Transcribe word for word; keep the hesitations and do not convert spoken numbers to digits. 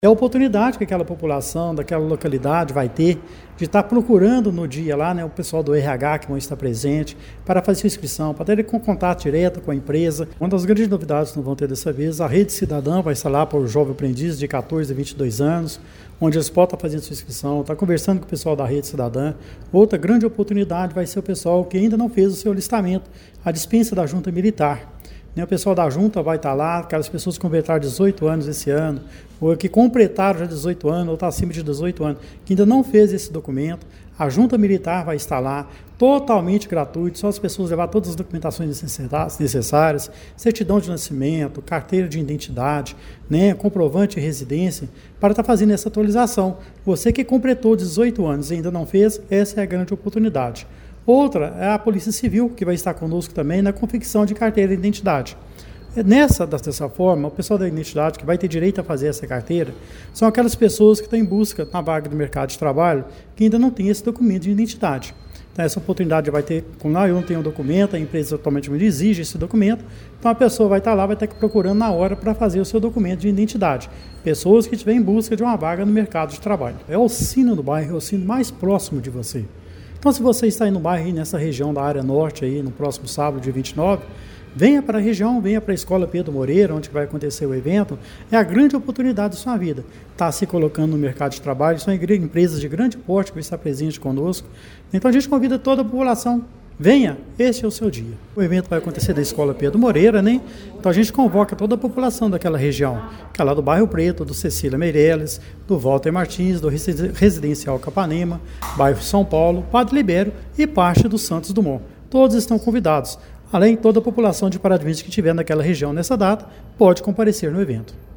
É a oportunidade que aquela população, daquela localidade vai ter de estar procurando no dia lá, né, o pessoal do R H que vão estar presente para fazer sua inscrição, para ter contato direto com a empresa. Uma das grandes novidades que nós vamos ter dessa vez, a Rede Cidadã vai estar lá para o jovem aprendiz de quatorze a vinte e dois anos, onde eles podem estar fazendo sua inscrição, estar conversando com o pessoal da Rede Cidadã. Outra grande oportunidade vai ser o pessoal que ainda não fez o seu alistamento, a dispensa da Junta Militar. O pessoal da Junta vai estar lá, aquelas pessoas que completaram dezoito anos esse ano, ou que completaram já dezoito anos, ou está acima de dezoito anos, que ainda não fez esse documento. A Junta Militar vai estar lá, totalmente gratuito, só as pessoas levar todas as documentações necessárias, certidão de nascimento, carteira de identidade, né, comprovante de residência, para estar fazendo essa atualização. Você que completou dezoito anos e ainda não fez, essa é a grande oportunidade. Outra é a Polícia Civil, que vai estar conosco também na confecção de carteira de identidade. Nessa, dessa forma, o pessoal da identidade que vai ter direito a fazer essa carteira são aquelas pessoas que estão em busca na vaga do mercado de trabalho que ainda não tem esse documento de identidade. Então, essa oportunidade vai ter, como eu não tenho o documento, a empresa automaticamente exige esse documento, então a pessoa vai estar lá, vai estar procurando na hora para fazer o seu documento de identidade. Pessoas que estiverem em busca de uma vaga no mercado de trabalho. É o sino do bairro, é o sino mais próximo de você. Então, se você está aí no bairro, aí nessa região da área norte, aí, no próximo sábado, dia vinte e nove, venha para a região, venha para a Escola Pedro Moreira, onde vai acontecer o evento. É a grande oportunidade da sua vida. Está se colocando no mercado de trabalho, são empresas de grande porte que vão estar presentes conosco. Então, a gente convida toda a população. Venha, este é o seu dia. O evento vai acontecer da Escola Pedro Moreira, né? Então a gente convoca toda a população daquela região, que é lá do Bairro Preto, do Cecília Meirelles, do Walter Martins, do Residencial Capanema, Bairro São Paulo, Padre Libério e parte do Santos Dumont. Todos estão convidados. Além de toda a população de Paraty que estiver naquela região nessa data, pode comparecer no evento.